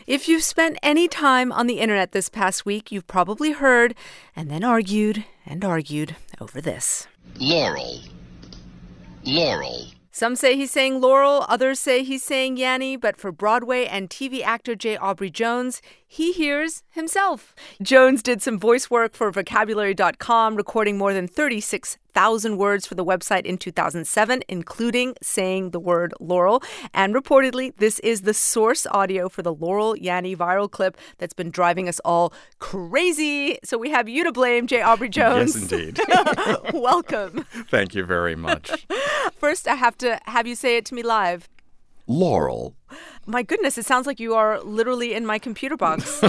If you've spent any time on the internet this past week, you've probably heard and then argued and argued over this. Laurel. Laurel. Some say he's saying Laurel, others say he's saying Yanny, but for Broadway and TV actor J. Aubrey Jones, he hears himself. Jones did some voice work for Vocabulary.com, recording more than 36,000 words for the website in 2007, including saying the word Laurel. And reportedly, this is the source audio for the Laurel Yanny viral clip that's been driving us all crazy. So we have you to blame, J. Aubrey Jones. Yes, indeed. Welcome. Thank you very much. First, I have to have you say it to me live. Laurel. My goodness, it sounds like you are literally in my computer box.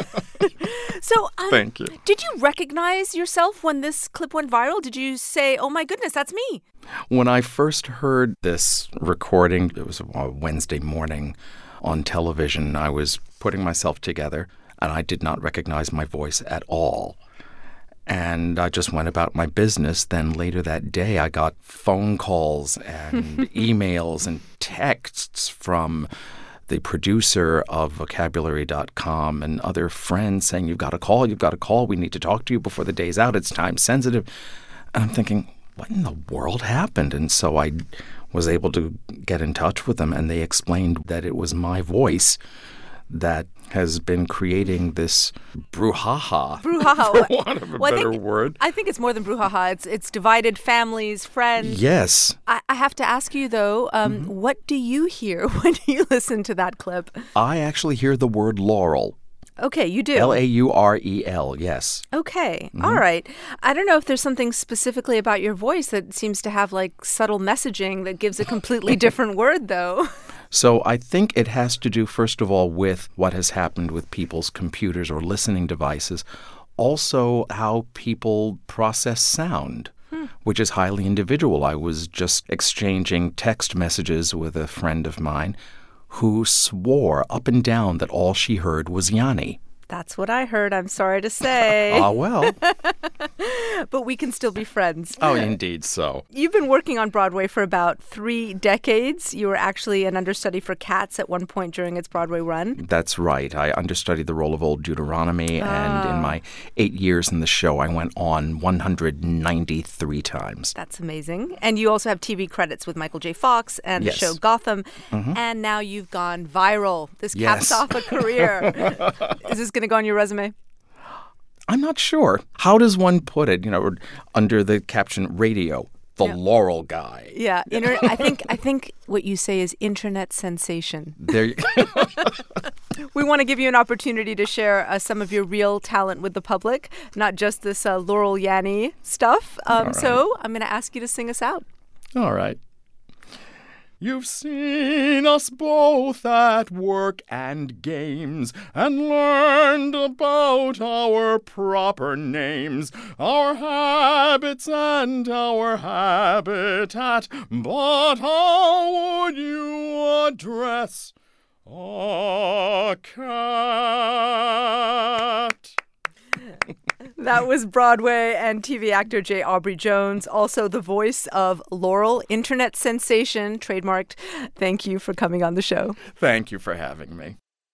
So, Thank you. Did you recognize yourself when this clip went viral? Did you say, oh my goodness, that's me? When I first heard this recording, it was a Wednesday morning on television. I was putting myself together, and I did not recognize my voice at all. And I just went about my business. Then later that day, I got phone calls and emails and texts from the producer of Vocabulary.com and other friends saying, you've got to call. We need to talk to you before the day's out. It's time sensitive. And I'm thinking, what in the world happened? And so I was able to get in touch with them, and they explained that it was my voice that has been creating this brouhaha. Brouhaha. For want of a better word. I think it's more than brouhaha. It's divided families, friends. Yes. I have to ask you, though, what do you hear when you listen to that clip? I actually hear the word Laurel. Okay, you do. Laurel, yes. Okay, all right. I don't know if there's something specifically about your voice that seems to have like subtle messaging that gives a completely different word, though. So I think it has to do, first of all, with what has happened with people's computers or listening devices. Also, how people process sound, which is highly individual. I was just exchanging text messages with a friend of mine who swore up and down that all she heard was Yanny. That's what I heard, I'm sorry to say. Ah, well. But we can still be friends. Oh, indeed so. You've been working on Broadway for about 3 decades. You were actually an understudy for Cats at one point during its Broadway run. That's right. I understudied the role of Old Deuteronomy, and in my 8 years in the show, I went on 193 times. That's amazing. And you also have TV credits with Michael J. Fox and the show Gotham. And now you've gone viral. This caps off a career. Is this going to go on your resume? I'm not sure. How does one put it, under the caption radio, the Laurel guy? Yeah, I think what you say is internet sensation. There you go. We want to give you an opportunity to share some of your real talent with the public, not just this Laurel Yanny stuff. Right. So I'm going to ask you to sing us out. All right. You've seen us both at work and games, and learned about our proper names, our habits and our habitat. But how would you address a cat? That was Broadway and TV actor J. Aubrey Jones, also the voice of Laurel, internet sensation, trademarked. Thank you for coming on the show. Thank you for having me.